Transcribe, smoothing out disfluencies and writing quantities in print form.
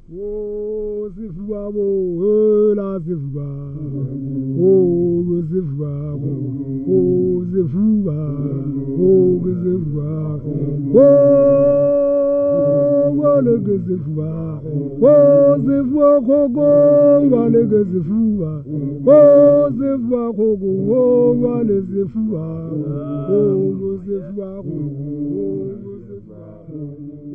Oh, Zifua, oh, la Zifua, oh, Zifua, oh, Zifua, oh, Zifua, oh, le Zifua, oh, Zifua, oh, le Zifua, oh, Zifua, oh, le Zifua, oh, Zifua, oh, Zifua.